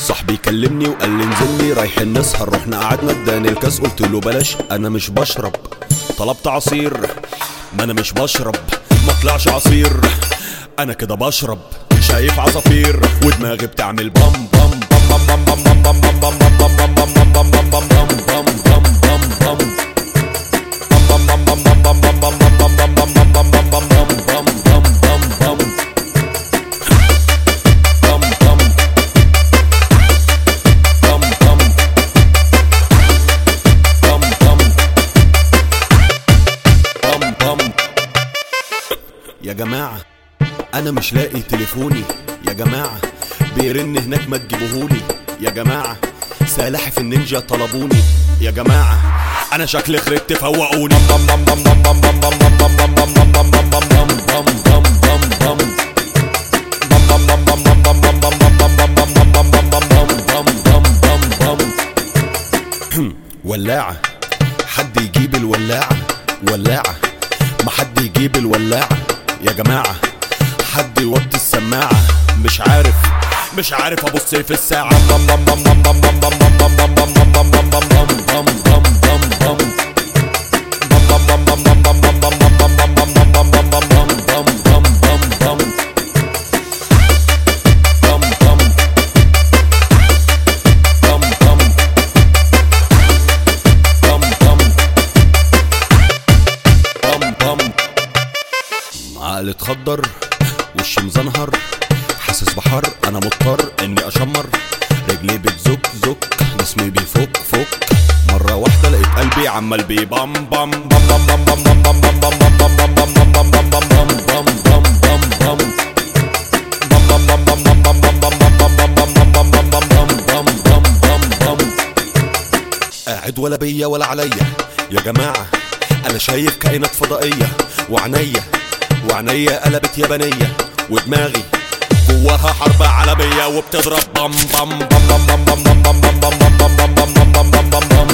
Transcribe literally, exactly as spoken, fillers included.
صاحبي كلمني وقال لي انزل لي رايحين نسهر، رحنا قعدنا اداني الكاس قلت له بلاش انا مش بشرب. طلبت عصير ما انا مش بشرب، ما طلعش عصير انا كده بشرب. شايف عصافير ودماغي بتعمل بام بام بام بام بام بام بام بام بام بام بام بام بام بام بام بام بام يا جماعة أنا مش لاقي تليفوني، يا جماعة بيرن هناك ما تجيبوهولي، يا جماعة سلاحف النينجا طلبوني، يا جماعة أنا شكلي خربت فوقوني. ولاعة حد يجيب الولاعة، ولاعة ما حد يجيب الولاعة، يا جماعة حد يوطي السماعة. مش عارف مش عارف ابص في الساعة. عقلي اتخدر وشي مزنهر، حاسس بحر انا مضطر اني اشمر، رجلي بتزك زك جسمي بيفك فك، مرة واحدة لقيت قلبي عمال بي بام بام بام بام بام بام بام بام بام بام بام بام بام بام بام بام. قاعد ولا بيا ولا عليا، يا جماعة انا شايف كائنات فضائية، وعنيا وعنيا قلبت يابانية، ودماغي جواها حرب عالمية وبتضرب بام بام بام بام بام بام بام بام بام بام بام بام بام بام بام.